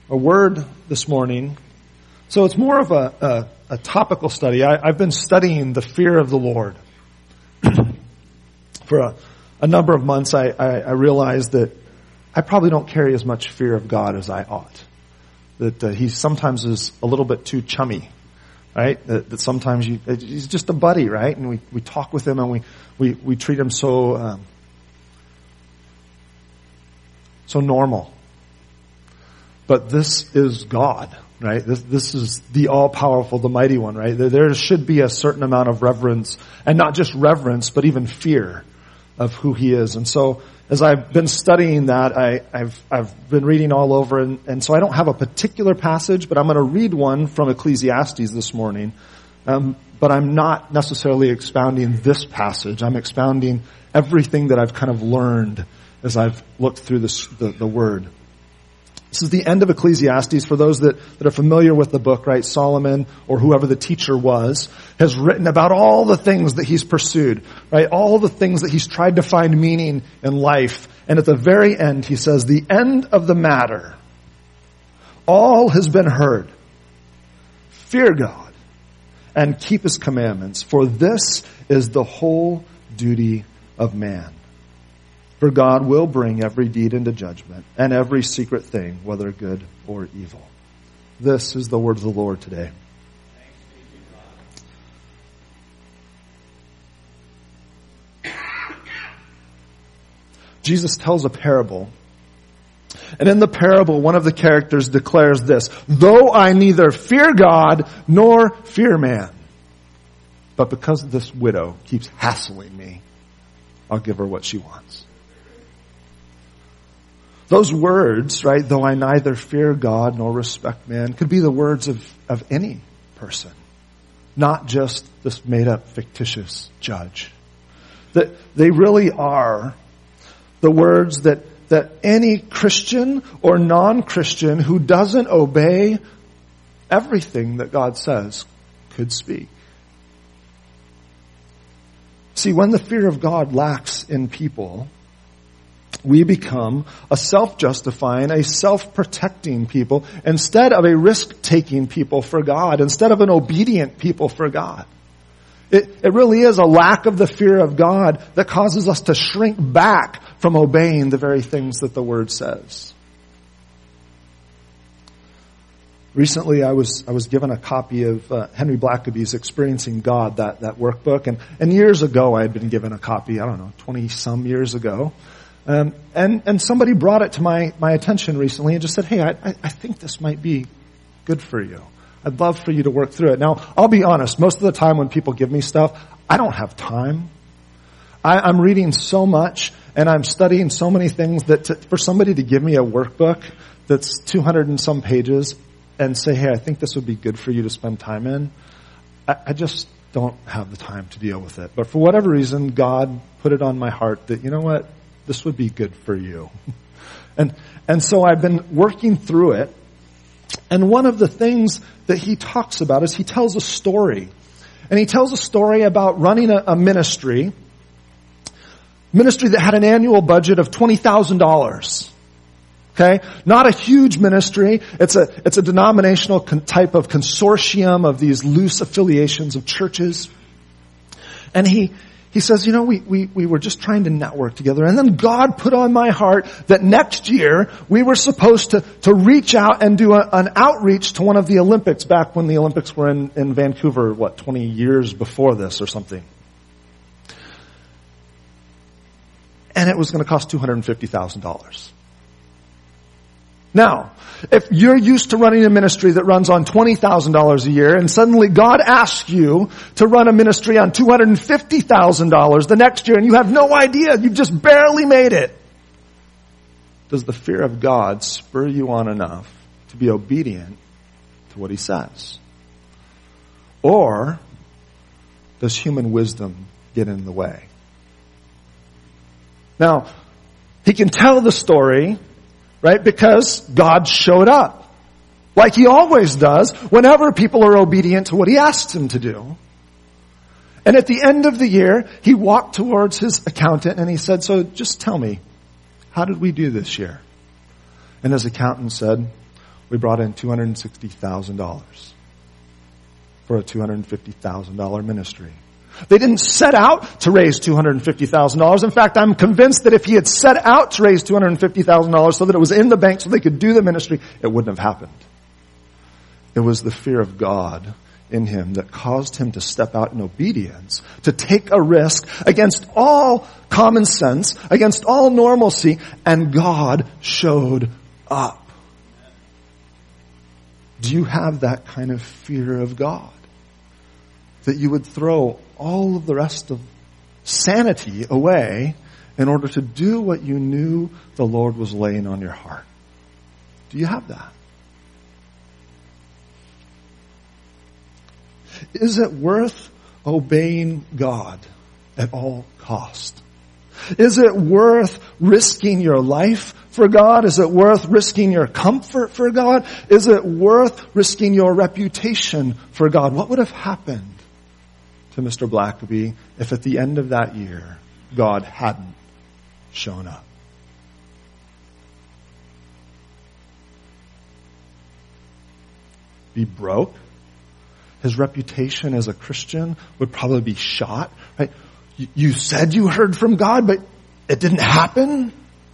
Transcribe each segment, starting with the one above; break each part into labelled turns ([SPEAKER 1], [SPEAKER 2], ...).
[SPEAKER 1] a word this morning. So it's more of a topical study. I've been studying the fear of the Lord. For a number of months, I realized that I probably don't carry as much fear of God as I ought. That he sometimes is a little bit too chummy, right? That sometimes he's just a buddy, right? And we talk with him and we treat him so normal. But this is God, right? This is the all-powerful, the mighty one, right? There should be a certain amount of reverence, and not just reverence, but even fear of who he is. And so, as I've been studying that, I've been reading all over, and so I don't have a particular passage, but I'm going to read one from Ecclesiastes this morning. But I'm not necessarily expounding this passage. I'm expounding everything that I've kind of learned as I've looked through the Word. This is the end of Ecclesiastes. For those that are familiar with the book, right? Solomon, or whoever the teacher was, has written about all the things that he's pursued, right? All the things that he's tried to find meaning in life. And at the very end, he says, the end of the matter, all has been heard. Fear God and keep his commandments, for this is the whole duty of man. For God will bring every deed into judgment, and every secret thing, whether good or evil. This is the word of the Lord today. Jesus tells a parable. And in the parable, one of the characters declares this: though I neither fear God nor fear man, but because this widow keeps hassling me, I'll give her what she wants. Those words, right, though I neither fear God nor respect man, could be the words of any person, not just this made-up fictitious judge. That they really are the words that any Christian or non-Christian who doesn't obey everything that God says could speak. See, when the fear of God lacks in people, we become a self-justifying, a self-protecting people instead of a risk-taking people for God, instead of an obedient people for God. It really is a lack of the fear of God that causes us to shrink back from obeying the very things that the Word says. Recently, I was given a copy of Henry Blackaby's Experiencing God, that workbook, and years ago I had been given a copy, 20-some years ago. And somebody brought it to my attention recently and just said, hey, I think this might be good for you. I'd love for you to work through it. Now, I'll be honest, most of the time when people give me stuff, I don't have time. I'm reading so much and I'm studying so many things that for somebody to give me a workbook that's 200 and some pages and say, hey, I think this would be good for you to spend time in, I just don't have the time to deal with it. But for whatever reason, God put it on my heart that, you know what? This would be good for you. And so I've been working through it. And one of the things that he talks about is he tells a story. And he tells a story about running a ministry that had an annual budget of $20,000. Okay? Not a huge ministry. It's a denominational type of consortium of these loose affiliations of churches. And he says, we were just trying to network together. And then God put on my heart that next year we were supposed to reach out and do an outreach to one of the Olympics back when the Olympics were in Vancouver, 20 years before this or something. And it was going to cost $250,000. Now, if you're used to running a ministry that runs on $20,000 a year and suddenly God asks you to run a ministry on $250,000 the next year and you have no idea, you've just barely made it, does the fear of God spur you on enough to be obedient to what he says? Or does human wisdom get in the way? Now, he can tell the story, right? Because God showed up. Like he always does whenever people are obedient to what he asks them to do. And at the end of the year, he walked towards his accountant and he said, so just tell me, how did we do this year? And his accountant said, we brought in $260,000 for a $250,000 ministry. They didn't set out to raise $250,000. In fact, I'm convinced that if he had set out to raise $250,000 so that it was in the bank so they could do the ministry, it wouldn't have happened. It was the fear of God in him that caused him to step out in obedience, to take a risk against all common sense, against all normalcy, and God showed up. Do you have that kind of fear of God? That you would throw all of the rest of sanity away in order to do what you knew the Lord was laying on your heart? Do you have that? Is it worth obeying God at all cost? Is it worth risking your life for God? Is it worth risking your comfort for God? Is it worth risking your reputation for God? What would have happened to Mr. Blackaby if at the end of that year God hadn't shown up? Be broke? His reputation as a Christian would probably be shot, right? You said you heard from God, but it didn't happen.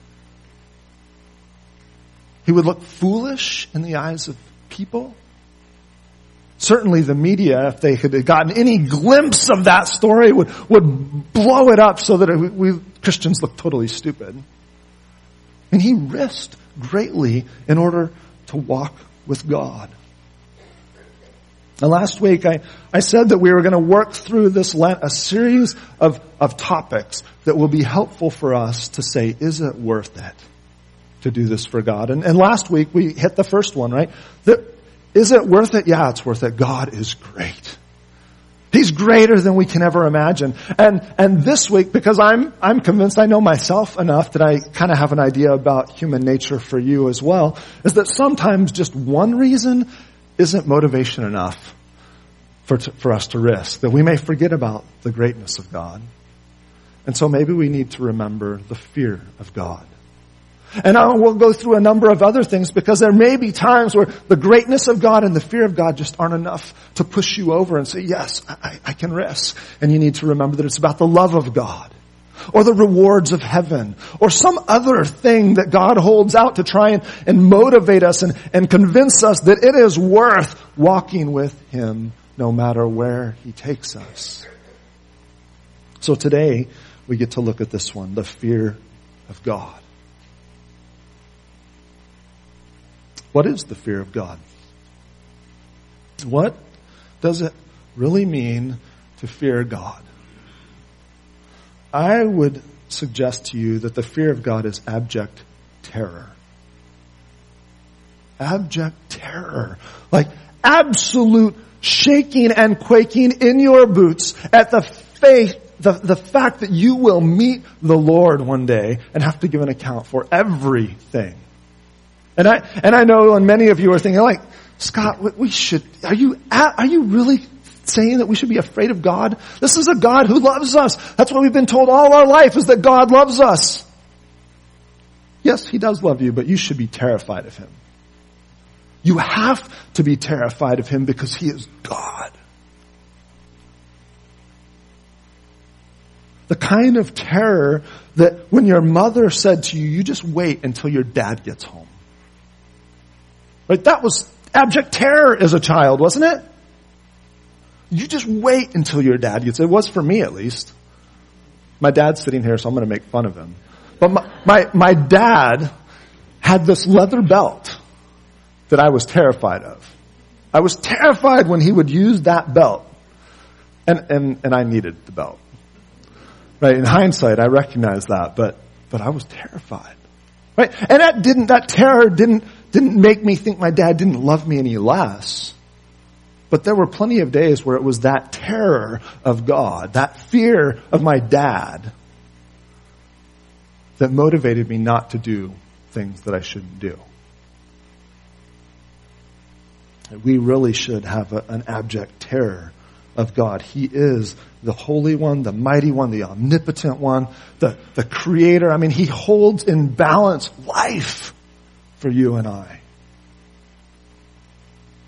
[SPEAKER 1] He would look foolish in the eyes of people. Certainly the media, if they had gotten any glimpse of that story, would blow it up so that we Christians look totally stupid. And he risked greatly in order to walk with God. And last week I said that we were going to work through this Lent, a series of topics that will be helpful for us to say, is it worth it to do this for God? And last week we hit the first one, right? Is it worth it? Yeah, it's worth it. God is great. He's greater than we can ever imagine. And this week, because I'm convinced I know myself enough that I kind of have an idea about human nature for you as well, is that sometimes just one reason isn't motivation enough for us to risk, that we may forget about the greatness of God. And so maybe we need to remember the fear of God. And we'll go through a number of other things because there may be times where the greatness of God and the fear of God just aren't enough to push you over and say, yes, I can risk. And you need to remember that it's about the love of God, or the rewards of heaven, or some other thing that God holds out to try and motivate us and convince us that it is worth walking with Him no matter where He takes us. So today, we get to look at this one, the fear of God. What is the fear of God? What does it really mean to fear God? I would suggest to you that the fear of God is abject terror. Abject terror. Like absolute shaking and quaking in your boots at the fact that you will meet the Lord one day and have to give an account for everything. And I know, and many of you are thinking, like, Scott, are you really saying that we should be afraid of God? This is a God who loves us. That's what we've been told all our life, is that God loves us. Yes, He does love you, but you should be terrified of Him. You have to be terrified of Him because He is God. The kind of terror that when your mother said to you, you just wait until your dad gets home. Right? That was abject terror as a child, wasn't it? You just wait until your dad gets. It was for me, at least. My dad's sitting here, so I'm going to make fun of him. But my dad had this leather belt that I was terrified of. I was terrified when he would use that belt, and I needed the belt. Right? In hindsight, I recognize that, but I was terrified. Right? And that terror didn't make me think my dad didn't love me any less. But there were plenty of days where it was that terror of God, that fear of my dad, that motivated me not to do things that I shouldn't do. We really should have an abject terror of God. He is the Holy One, the Mighty One, the Omnipotent One, the Creator. I mean, He holds in balance life for you and I.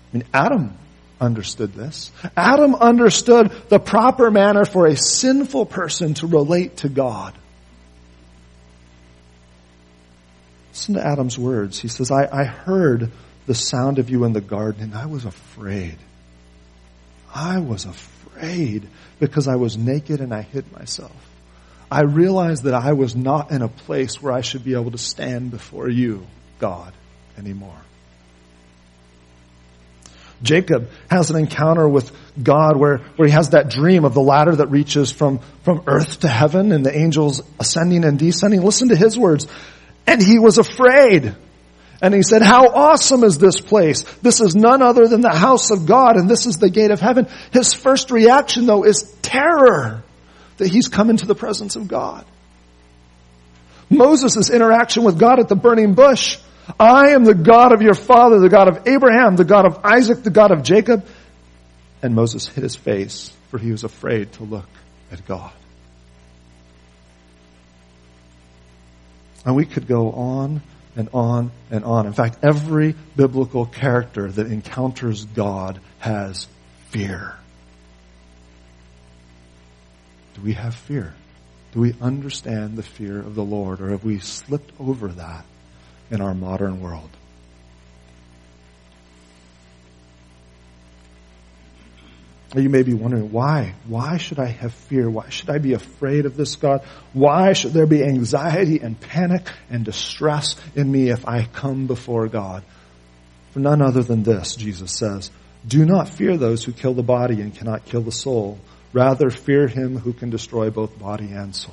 [SPEAKER 1] I mean, Adam understood this. Adam understood the proper manner for a sinful person to relate to God. Listen to Adam's words. He says, I heard the sound of you in the garden, and I was afraid. I was afraid because I was naked and I hid myself. I realized that I was not in a place where I should be able to stand before you, God, anymore. Jacob has an encounter with God where he has that dream of the ladder that reaches from earth to heaven and the angels ascending and descending. Listen to his words. And he was afraid. And he said, how awesome is this place? This is none other than the house of God, and this is the gate of heaven. His first reaction, though, is terror that he's come into the presence of God. Moses' interaction with God at the burning bush. I am the God of your father, the God of Abraham, the God of Isaac, the God of Jacob. And Moses hid his face, for he was afraid to look at God. And we could go on and on and on. In fact, every biblical character that encounters God has fear. Do we have fear? Do we understand the fear of the Lord, or have we slipped over that in our modern world? You may be wondering, why? Why should I have fear? Why should I be afraid of this God? Why should there be anxiety and panic and distress in me if I come before God? For none other than this, Jesus says, do not fear those who kill the body and cannot kill the soul. Rather, fear him who can destroy both body and soul.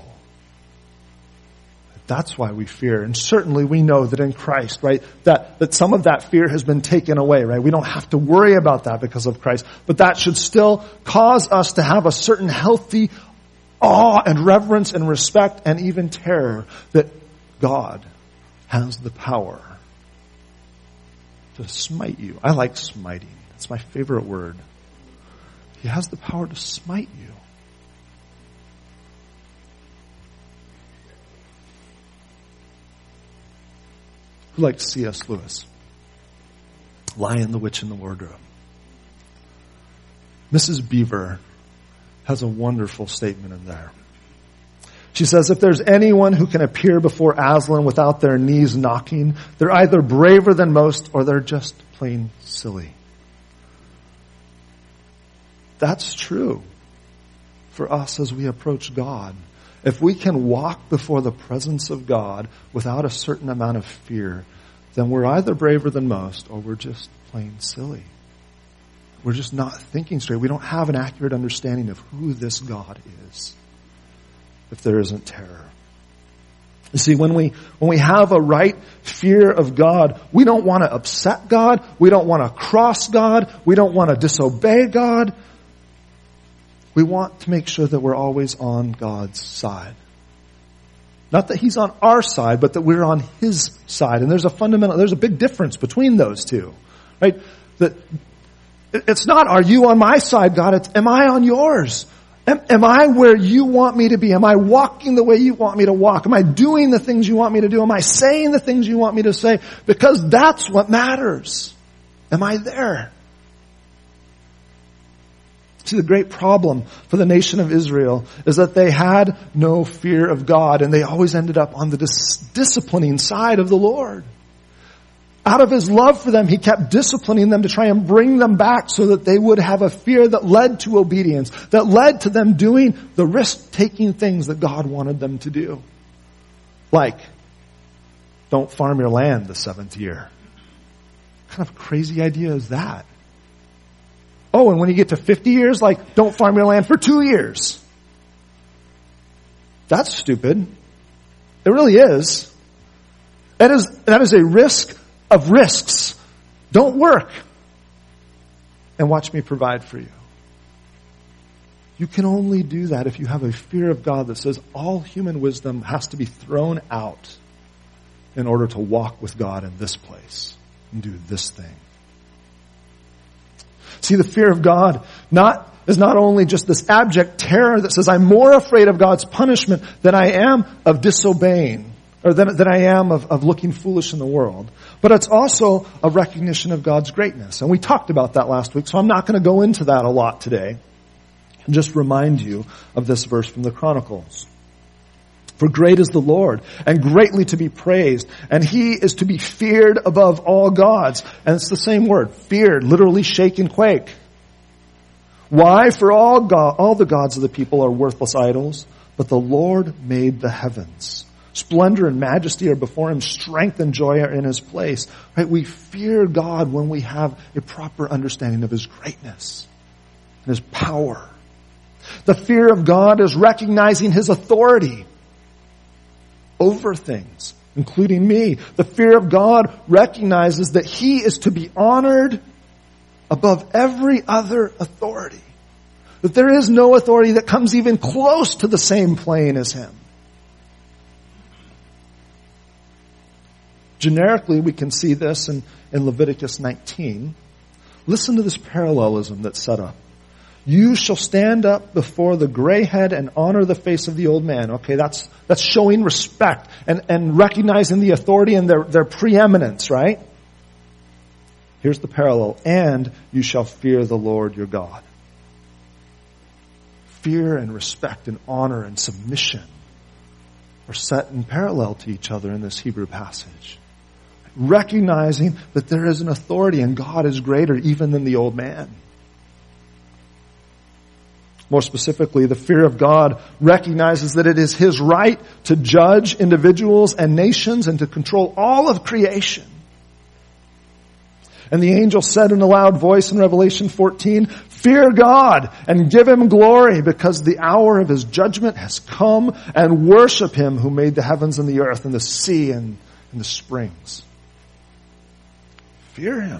[SPEAKER 1] That's why we fear. And certainly we know that in Christ, right, that some of that fear has been taken away, right? We don't have to worry about that because of Christ. But that should still cause us to have a certain healthy awe and reverence and respect and even terror that God has the power to smite you. I like smiting. It's my favorite word. He has the power to smite you. Who likes C.S. Lewis? Lion, the Witch, and the Wardrobe. Mrs. Beaver has a wonderful statement in there. She says, if there's anyone who can appear before Aslan without their knees knocking, they're either braver than most or they're just plain silly. That's true for us as we approach God. If we can walk before the presence of God without a certain amount of fear, then we're either braver than most or we're just plain silly. We're just not thinking straight. We don't have an accurate understanding of who this God is if there isn't terror. You see, when we have a right fear of God, we don't want to upset God. We don't want to cross God. We don't want to disobey God. We want to make sure that we're always on God's side. Not that He's on our side, but that we're on His side. And there's a big difference between those two. Right? That it's not, are you on my side, God? It's, am I on yours? Am I where you want me to be? Am I walking the way you want me to walk? Am I doing the things you want me to do? Am I saying the things you want me to say? Because that's what matters. Am I there? See, the great problem for the nation of Israel is that they had no fear of God, and they always ended up on the disciplining side of the Lord. Out of His love for them, He kept disciplining them to try and bring them back so that they would have a fear that led to obedience, that led to them doing the risk-taking things that God wanted them to do. Like, don't farm your land the 7th year. What kind of crazy idea is that? Oh, and when you get to 50 years, like, don't farm your land for 2 years. That's stupid. It really is. That is a risk of risks. Don't work. And watch me provide for you. You can only do that if you have a fear of God that says all human wisdom has to be thrown out in order to walk with God in this place and do this thing. See, the fear of God is not only just this abject terror that says I'm more afraid of God's punishment than I am of disobeying or than I am of looking foolish in the world. But it's also a recognition of God's greatness. And we talked about that last week, so I'm not going to go into that a lot today. And just remind you of this verse from the Chronicles. For great is the Lord, and greatly to be praised, and He is to be feared above all gods. And it's the same word, feared, literally shake and quake. Why? For all the gods of the people are worthless idols, but the Lord made the heavens. Splendor and majesty are before Him, strength and joy are in His place. Right? We fear God when we have a proper understanding of His greatness and His power. The fear of God is recognizing His authority over things, including me. The fear of God recognizes that He is to be honored above every other authority. That there is no authority that comes even close to the same plane as Him. Generically, we can see this in Leviticus 19. Listen to this parallelism that's set up. You shall stand up before the gray head and honor the face of the old man. Okay, that's showing respect and recognizing the authority and their preeminence, right? Here's the parallel. And you shall fear the Lord your God. Fear and respect and honor and submission are set in parallel to each other in this Hebrew passage. Recognizing that there is an authority and God is greater even than the old man. More specifically, the fear of God recognizes that it is His right to judge individuals and nations and to control all of creation. And the angel said in a loud voice in Revelation 14, fear God and give Him glory because the hour of His judgment has come, and worship Him who made the heavens and the earth and the sea and the springs. Fear Him.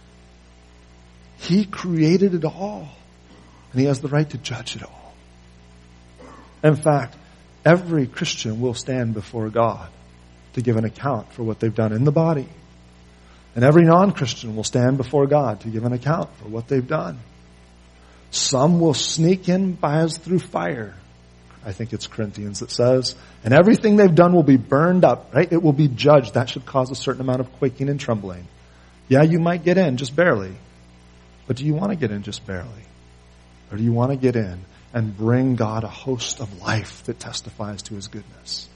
[SPEAKER 1] He created it all. And He has the right to judge it all. In fact, every Christian will stand before God to give an account for what they've done in the body. And every non-Christian will stand before God to give an account for what they've done. Some will sneak in by us through fire. I think it's Corinthians that says, and everything they've done will be burned up, right? It will be judged. That should cause a certain amount of quaking and trembling. Yeah, you might get in just barely. But do you want to get in just barely? Or do you want to get in and bring God a host of life that testifies to His goodness?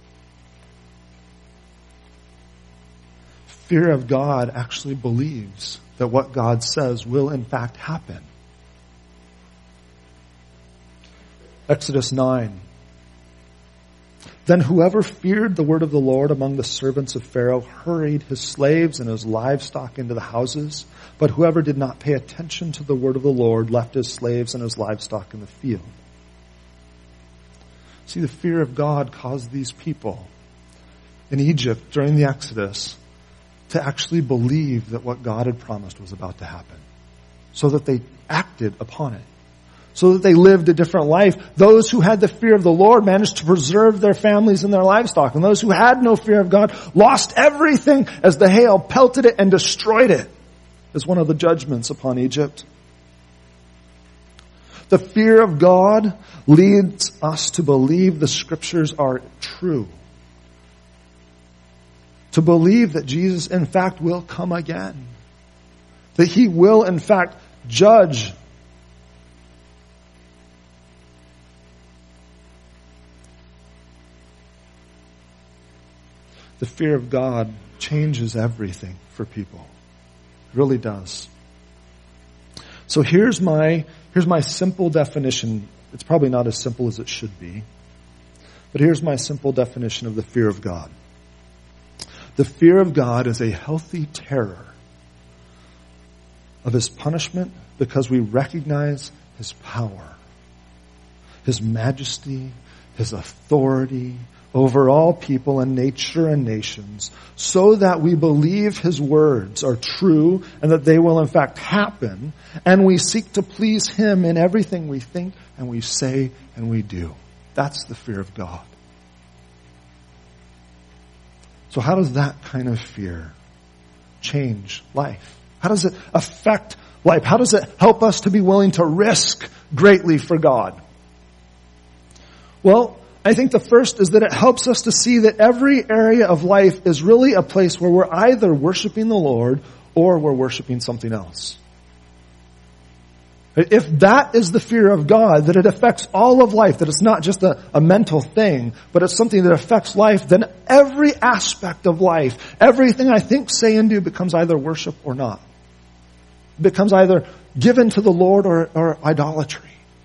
[SPEAKER 1] Fear of God actually believes that what God says will in fact happen. Exodus 9. Then whoever feared the word of the Lord among the servants of Pharaoh hurried his slaves and his livestock into the houses. But whoever did not pay attention to the word of the Lord left his slaves and his livestock in the field. See, the fear of God caused these people in Egypt during the Exodus to actually believe that what God had promised was about to happen. So that they acted upon it. So that they lived a different life. Those who had the fear of the Lord managed to preserve their families and their livestock. And those who had no fear of God lost everything as the hail pelted it and destroyed it. As one of the judgments upon Egypt. The fear of God leads us to believe the Scriptures are true. To believe that Jesus in fact will come again. That He will in fact judge. The fear of God changes everything for people. It really does. So here's my simple definition. It's probably not as simple as it should be. But here's my simple definition of the fear of God. The fear of God is a healthy terror of His punishment because we recognize His power, His majesty, His authority over all people and nature and nations, so that we believe His words are true and that they will in fact happen, and we seek to please Him in everything we think and we say and we do. That's the fear of God. So how does that kind of fear change life? How does it affect life? How does it help us to be willing to risk greatly for God? Well, I think the first is that it helps us to see that every area of life is really a place where we're either worshiping the Lord or we're worshiping something else. If that is the fear of God, that it affects all of life, that it's not just a mental thing, but it's something that affects life, then every aspect of life, everything I think, say, and do becomes either worship or not. It becomes either given to the Lord or idolatry.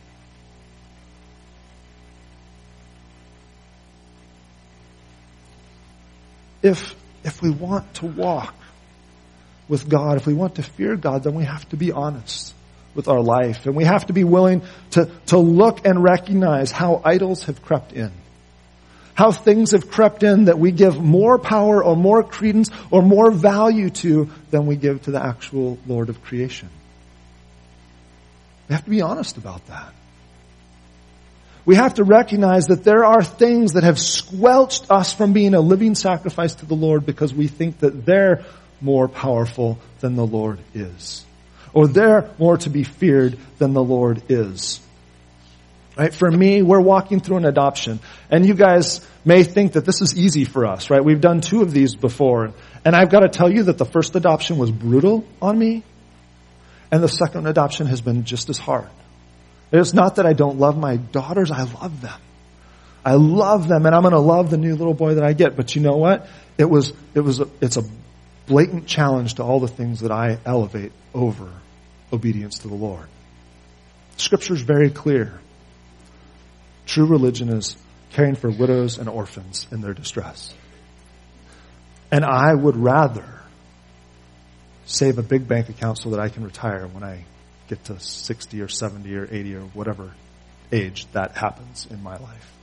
[SPEAKER 1] If we want to walk with God, if we want to fear God, then we have to be honest with our life. And we have to be willing to look and recognize how idols have crept in. How things have crept in that we give more power or more credence or more value to than we give to the actual Lord of creation. We have to be honest about that. We have to recognize that there are things that have squelched us from being a living sacrifice to the Lord because we think that they're more powerful than the Lord is. Or they're more to be feared than the Lord is. Right? For me, we're walking through an adoption. And you guys may think that this is easy for us, right? We've done 2 of these before. And I've got to tell you that the first adoption was brutal on me. And the second adoption has been just as hard. It's not that I don't love my daughters. I love them. I love them, and I'm going to love the new little boy that I get. But you know what? It's a blatant challenge to all the things that I elevate over obedience to the Lord. Scripture is very clear. True religion is caring for widows and orphans in their distress. And I would rather save a big bank account so that I can retire when I get to 60 or 70 or 80 or whatever age that happens in my life.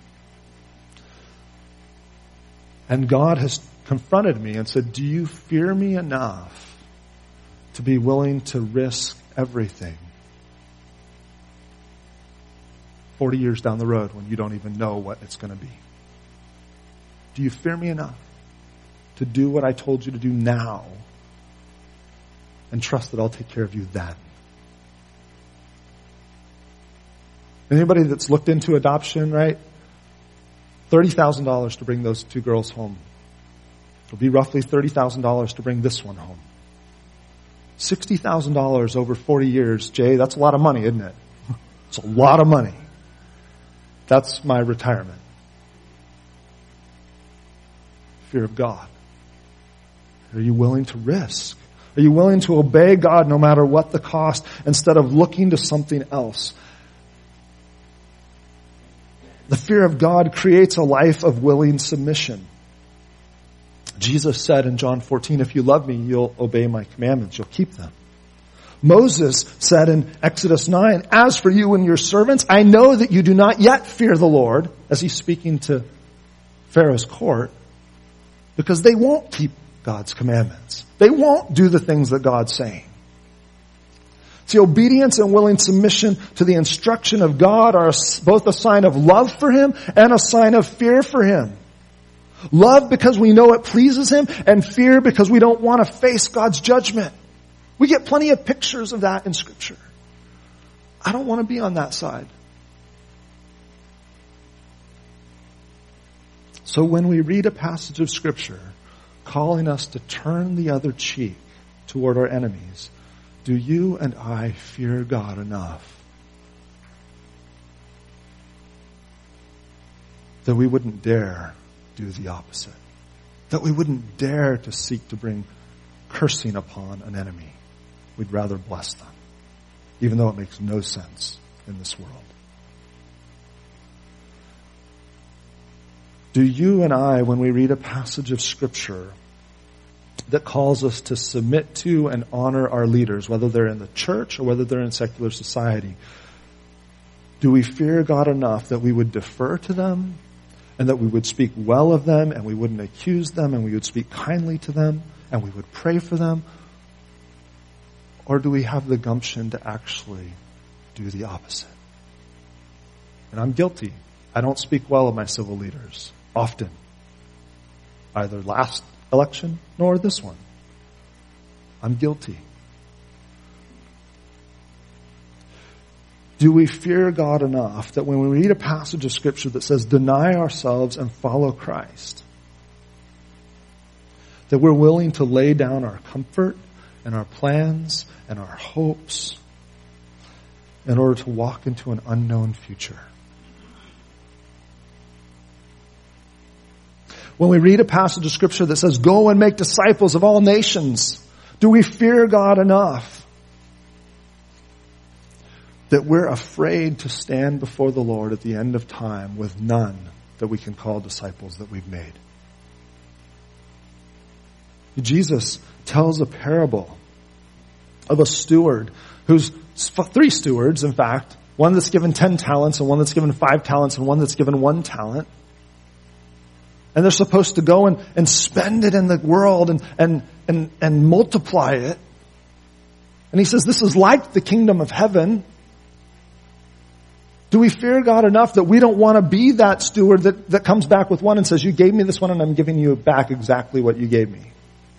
[SPEAKER 1] And God has confronted me and said, do you fear me enough to be willing to risk everything 40 years down the road when you don't even know what it's going to be? Do you fear me enough to do what I told you to do now and trust that I'll take care of you then? Anybody that's looked into adoption, right? $30,000 to bring those 2 girls home. It'll be roughly $30,000 to bring this one home. $60,000 over 40 years, Jay, that's a lot of money, isn't it? It's a lot of money. That's my retirement. Fear of God. Are you willing to risk? Are you willing to obey God no matter what the cost instead of looking to something else? The fear of God creates a life of willing submission. Jesus said in John 14, if you love me, you'll obey my commandments. You'll keep them. Moses said in Exodus 9, as for you and your servants, I know that you do not yet fear the Lord, as he's speaking to Pharaoh's court, because they won't keep God's commandments. They won't do the things that God's saying. See, obedience and willing submission to the instruction of God are both a sign of love for Him and a sign of fear for Him. Love because we know it pleases Him, and fear because we don't want to face God's judgment. We get plenty of pictures of that in Scripture. I don't want to be on that side. So when we read a passage of Scripture calling us to turn the other cheek toward our enemies, do you and I fear God enough that we wouldn't dare do the opposite? That we wouldn't dare to seek to bring cursing upon an enemy. We'd rather bless them, even though it makes no sense in this world. Do you and I, when we read a passage of Scripture that calls us to submit to and honor our leaders, whether they're in the church or whether they're in secular society, do we fear God enough that we would defer to them and that we would speak well of them and we wouldn't accuse them and we would speak kindly to them and we would pray for them? Or do we have the gumption to actually do the opposite? And I'm guilty. I don't speak well of my civil leaders often. Either last election nor this one. I'm guilty. Do we fear God enough that when we read a passage of Scripture that says, deny ourselves and follow Christ, that we're willing to lay down our comfort and our plans and our hopes in order to walk into an unknown future? When we read a passage of Scripture that says, go and make disciples of all nations, do we fear God enough that we're afraid to stand before the Lord at the end of time with none that we can call disciples that we've made? Jesus tells a parable of a steward who's 3 stewards, in fact, one that's given 10 talents and one that's given 5 talents and one that's given 1 talent. And they're supposed to go and spend it in the world and multiply it. And he says, this is like the kingdom of heaven. Do we fear God enough that we don't want to be that steward that comes back with 1 and says, you gave me this one and I'm giving you back exactly what you gave me?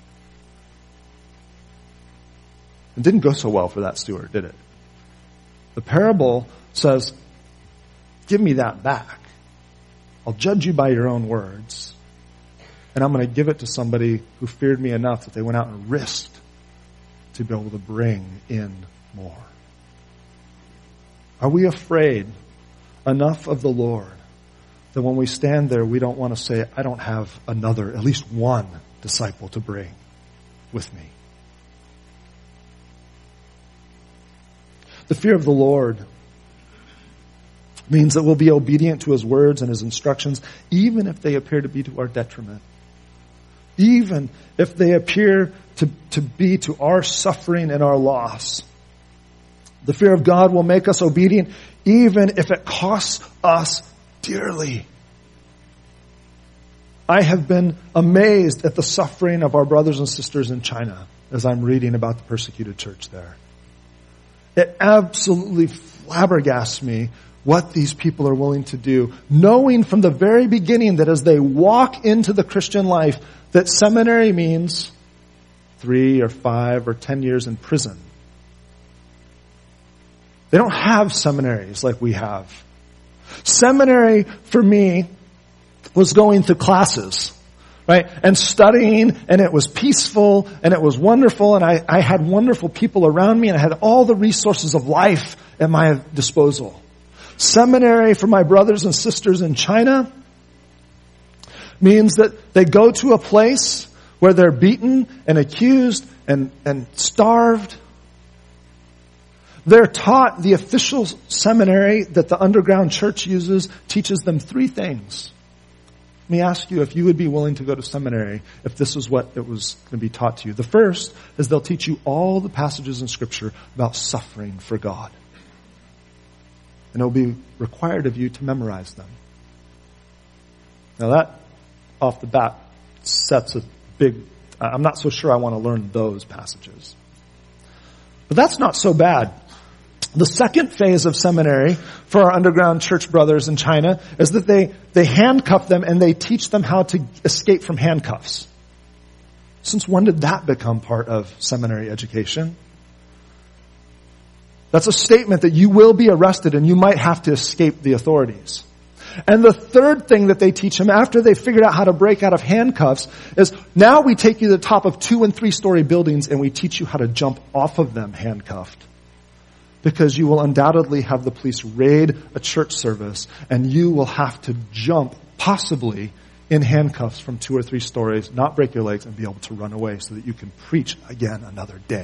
[SPEAKER 1] It didn't go so well for that steward, did it? The parable says, give me that back. I'll judge you by your own words. And I'm going to give it to somebody who feared me enough that they went out and risked to be able to bring in more. Are we afraid enough of the Lord that when we stand there, we don't want to say, I don't have another, at least 1 disciple to bring with me? The fear of the Lord means that we'll be obedient to His words and His instructions, even if they appear to be to our detriment. Even if they appear to be to our suffering and our loss. The fear of God will make us obedient, even if it costs us dearly. I have been amazed at the suffering of our brothers and sisters in China as I'm reading about the persecuted church there. It absolutely flabbergasts me what these people are willing to do, knowing from the very beginning that as they walk into the Christian life, that seminary means 3 or 5 or 10 years in prison. They don't have seminaries like we have. Seminary, for me, was going through classes, right? And studying, and it was peaceful, and it was wonderful, and I had wonderful people around me, and I had all the resources of life at my disposal. Seminary for my brothers and sisters in China means that they go to a place where they're beaten and accused and starved. They're taught, the official seminary that the underground church uses teaches them 3 things. Let me ask you if you would be willing to go to seminary if this was what it was going to be taught to you. The first is they'll teach you all the passages in Scripture about suffering for God. And it'll be required of you to memorize them. Now that, off the bat, sets a big... I'm not so sure I want to learn those passages. But that's not so bad. The second phase of seminary for our underground church brothers in China is that they handcuff them and they teach them how to escape from handcuffs. Since when did that become part of seminary education? That's a statement that you will be arrested and you might have to escape the authorities. And the third thing that they teach them after they figured out how to break out of handcuffs is now we take you to the top of 2- and 3-story buildings and we teach you how to jump off of them handcuffed. Because you will undoubtedly have the police raid a church service and you will have to jump, possibly in handcuffs from 2 or 3 stories, not break your legs and be able to run away so that you can preach again another day.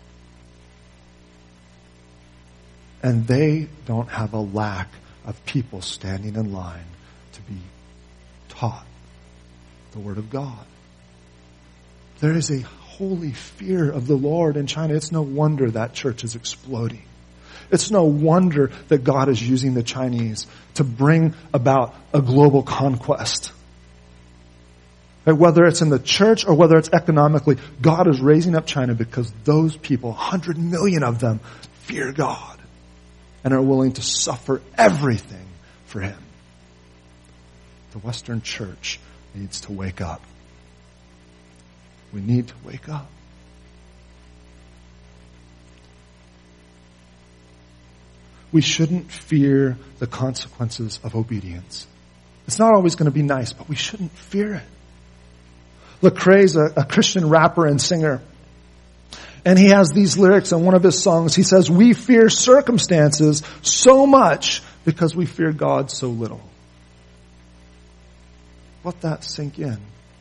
[SPEAKER 1] And they don't have a lack of people standing in line to be taught the Word of God. There is a holy fear of the Lord in China. It's no wonder that church is exploding. It's no wonder that God is using the Chinese to bring about a global conquest. Right? Whether it's in the church or whether it's economically, God is raising up China because those people, 100 million of them, fear God and are willing to suffer everything for Him. The Western church needs to wake up. We need to wake up. we shouldn't fear the consequences of obedience. It's not always going to be nice, but we shouldn't fear it. Lecrae's a Christian rapper and singer. And he has these lyrics in one of his songs. He says, "We fear circumstances so much because we fear God so little." Let that sink in.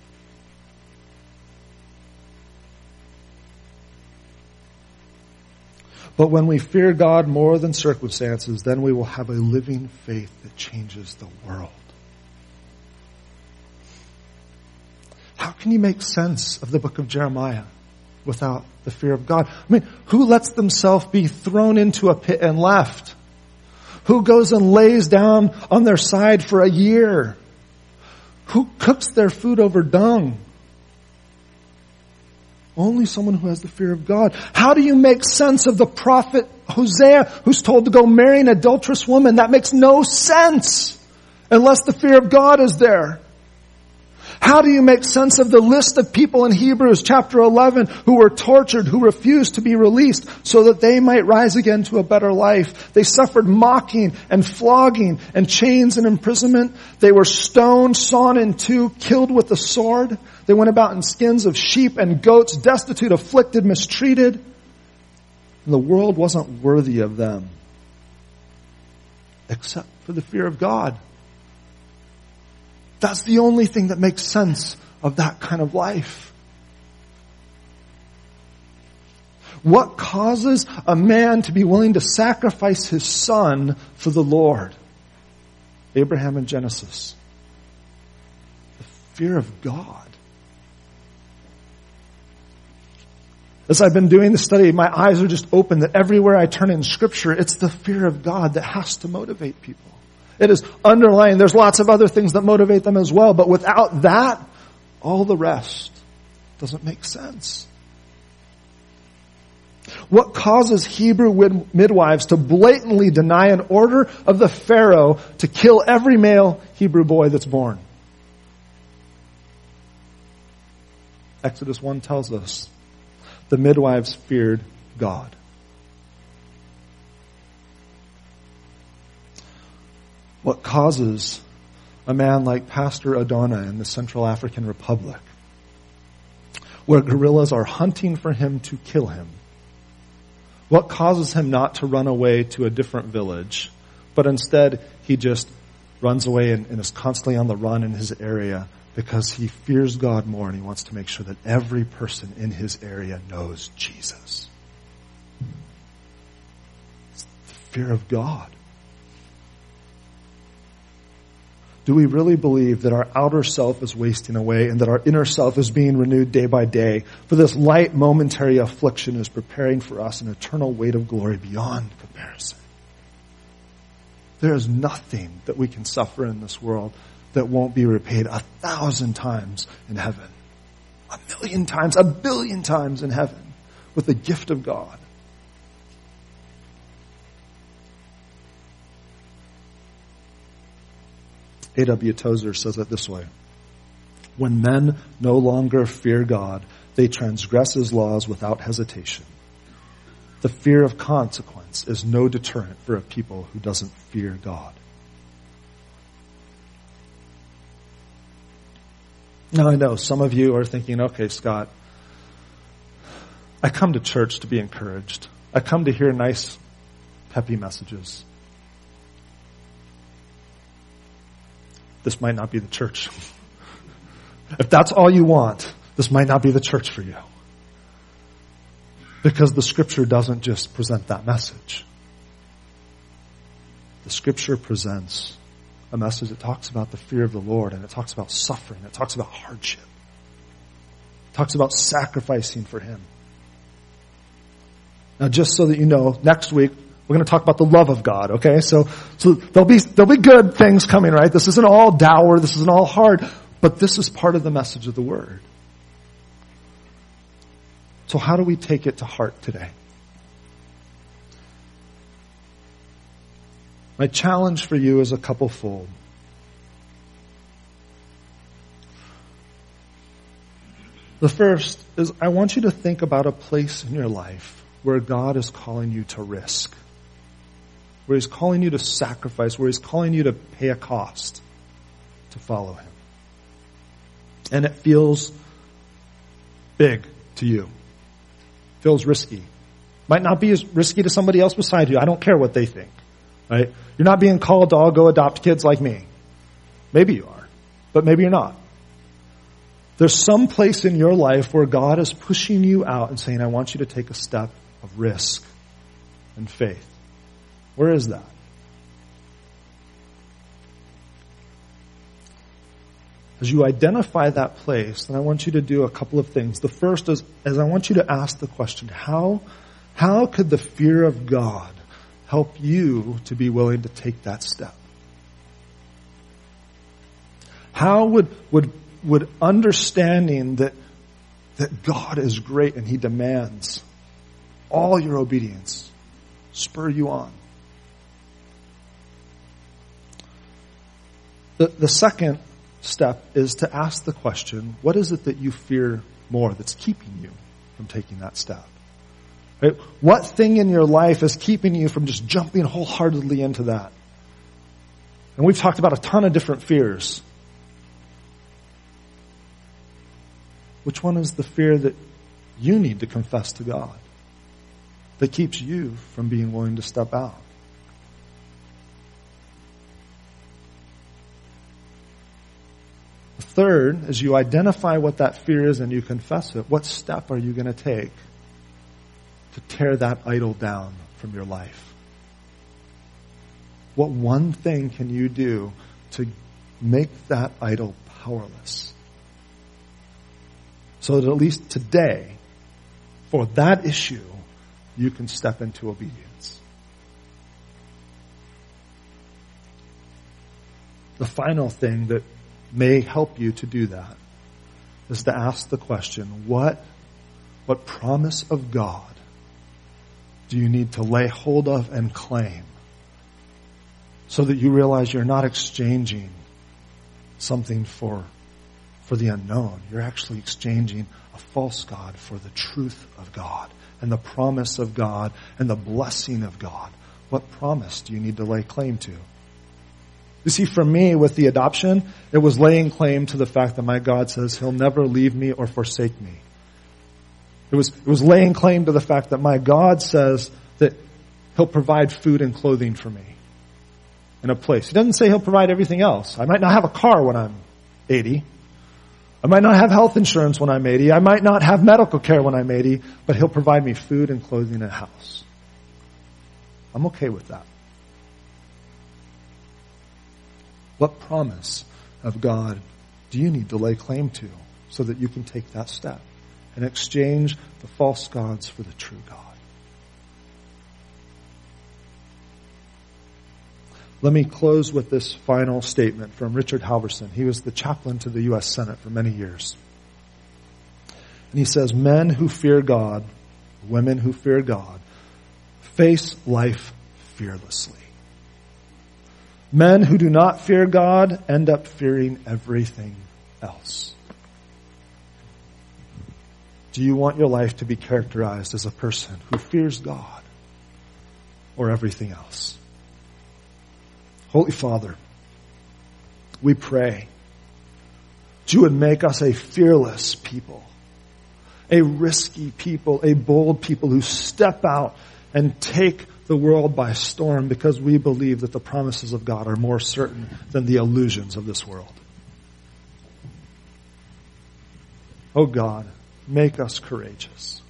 [SPEAKER 1] But when we fear God more than circumstances, then we will have a living faith that changes the world. How can you make sense of the book of Jeremiah without the fear of God? I mean, who lets themselves be thrown into a pit and left? Who goes and lays down on their side for a year? Who cooks their food over dung? Only someone who has the fear of God. How do you make sense of the prophet Hosea, who's told to go marry an adulterous woman? That makes no sense unless the fear of God is there. How do you make sense of the list of people in Hebrews chapter 11 who were tortured, who refused to be released so that they might rise again to a better life? They suffered mocking and flogging and chains and imprisonment. They were stoned, sawn in two, killed with the sword. They went about in skins of sheep and goats, destitute, afflicted, mistreated. And the world wasn't worthy of them, except for the fear of God. That's the only thing that makes sense of that kind of life. What causes a man to be willing to sacrifice his son for the Lord? Abraham in Genesis. The fear of God. As I've been doing the study, my eyes are just open that everywhere I turn in Scripture, it's the fear of God that has to motivate people. It is underlying. There's lots of other things that motivate them as well, but without that, all the rest doesn't make sense. What causes Hebrew midwives to blatantly deny an order of the Pharaoh to kill every male Hebrew boy that's born? Exodus 1 tells us the midwives feared God. What causes a man like Pastor Adona in the Central African Republic, where guerrillas are hunting for him to kill him? What causes him not to run away to a different village, but instead he just runs away and is constantly on the run in his area because he fears God more and he wants to make sure that every person in his area knows Jesus? It's the fear of God. Do we really believe that our outer self is wasting away and that our inner self is being renewed day by day? For this light momentary affliction is preparing for us an eternal weight of glory beyond comparison. There is nothing that we can suffer in this world that won't be repaid 1,000 times in heaven. 1,000,000 times, 1,000,000,000 times in heaven with the gift of God. A.W. Tozer says it this way: when men no longer fear God, they transgress his laws without hesitation. The fear of consequence is no deterrent for a people who doesn't fear God. Now I know some of you are thinking, okay, Scott, I come to church to be encouraged. I come to hear nice, peppy messages. This might not be the church. If that's all you want, this might not be the church for you. Because the Scripture doesn't just present that message. The Scripture presents a message that talks about the fear of the Lord, and it talks about suffering, it talks about hardship. It talks about sacrificing for Him. Now, just so that you know, next week, we're going to talk about the love of God, okay? So there'll be good things coming, right? This isn't all dour, this isn't all hard, but this is part of the message of the Word. So how do we take it to heart today? My challenge for you is a couple-fold. The first is I want you to think about a place in your life where God is calling you to risk, where He's calling you to sacrifice, where He's calling you to pay a cost to follow Him. And it feels big to you. Feels risky. Might not be as risky to somebody else beside you. I don't care what they think. Right? You're not being called to all go adopt kids like me. Maybe you are, but maybe you're not. There's some place in your life where God is pushing you out and saying, I want you to take a step of risk and faith. Where is that? As you identify that place, then I want you to do a couple of things. The first is I want you to ask the question, how could the fear of God help you to be willing to take that step? How would understanding that God is great and He demands all your obedience spur you on? The second step is to ask the question, what is it that you fear more that's keeping you from taking that step? Right? What thing in your life is keeping you from just jumping wholeheartedly into that? And we've talked about a ton of different fears. Which one is the fear that you need to confess to God that keeps you from being willing to step out? The third, as you identify what that fear is and you confess it, what step are you going to take to tear that idol down from your life? What one thing can you do to make that idol powerless? So that at least today, for that issue, you can step into obedience. The final thing that may help you to do that is to ask the question, what promise of God do you need to lay hold of and claim so that you realize you're not exchanging something for the unknown. You're actually exchanging a false God for the truth of God and the promise of God and the blessing of God. What promise do you need to lay claim to? You see, for me, with the adoption, it was laying claim to the fact that my God says He'll never leave me or forsake me. It was laying claim to the fact that my God says that He'll provide food and clothing for me in a place. He doesn't say He'll provide everything else. I might not have a car when I'm 80. I might not have health insurance when I'm 80. I might not have medical care when I'm 80, but He'll provide me food and clothing and a house. I'm okay with that. What promise of God do you need to lay claim to so that you can take that step and exchange the false gods for the true God? Let me close with this final statement from Richard Halverson. He was the chaplain to the U.S. Senate for many years. And he says, men who fear God, women who fear God, face life fearlessly. Men who do not fear God end up fearing everything else. Do you want your life to be characterized as a person who fears God or everything else? Holy Father, we pray that You would make us a fearless people, a risky people, a bold people who step out and take the world by storm because we believe that the promises of God are more certain than the illusions of this world. Oh God, make us courageous.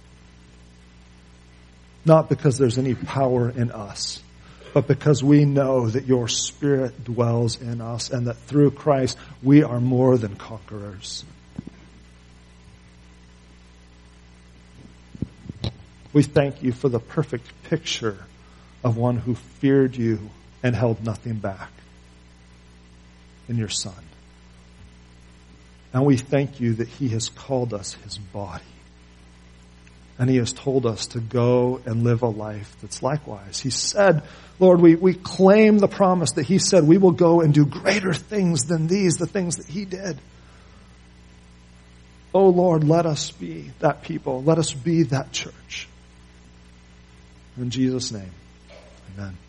[SPEAKER 1] Not because there's any power in us, but because we know that Your Spirit dwells in us and that through Christ we are more than conquerors. We thank You for the perfect picture of one who feared You and held nothing back in Your Son. And we thank You that He has called us His body. And He has told us to go and live a life that's likewise. He said, Lord, we claim the promise that He said we will go and do greater things than these, the things that He did. Oh Lord, let us be that people. Let us be that church. In Jesus' name, amen.